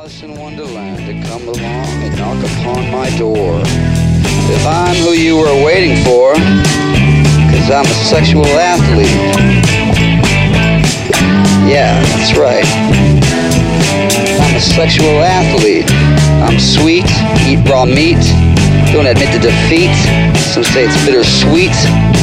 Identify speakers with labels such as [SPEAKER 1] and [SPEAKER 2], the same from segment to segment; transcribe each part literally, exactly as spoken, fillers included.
[SPEAKER 1] Alice in Wonderland to come along and knock upon my door. If I'm who you were waiting for, 'cause I'm a sexual athlete. Yeah, that's right. I'm a sexual athlete. I'm sweet, eat raw meat, don't admit to defeat. Some say it's bittersweet.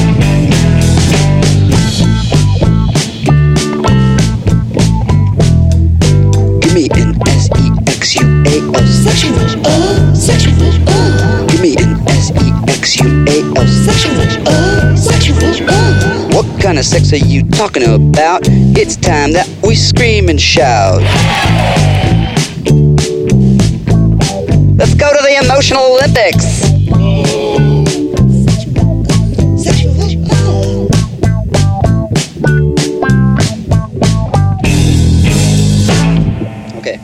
[SPEAKER 1] Give me an S E X U A L, sexual, uh, sexual, uh. Give me an S E X U A L, sexual, uh, sexual, uh. What kind of sex are you talking about? It's time that we scream and shout. Let's go to the emotional Olympics. Okay.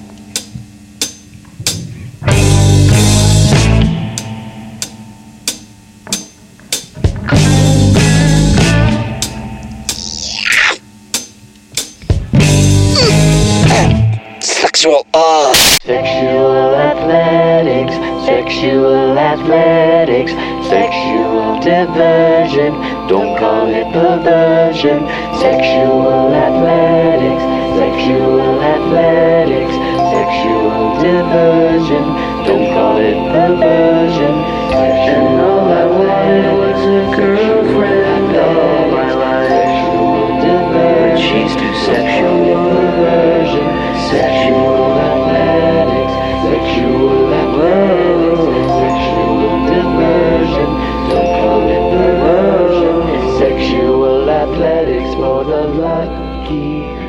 [SPEAKER 1] Sexual, uh.
[SPEAKER 2] Sexual athletics, sexual athletics, sexual diversion, don't call it perversion. Sexual athletics, sexual athletics, sexual diversion, don't call it perversion. And all I wanted was a girlfriend all my life. Sexual diversion, but she's too sexual perversion. Sexual athletics, sexual athletics, sexual diversion, don't call it perversion. Sexual athletics for the lucky.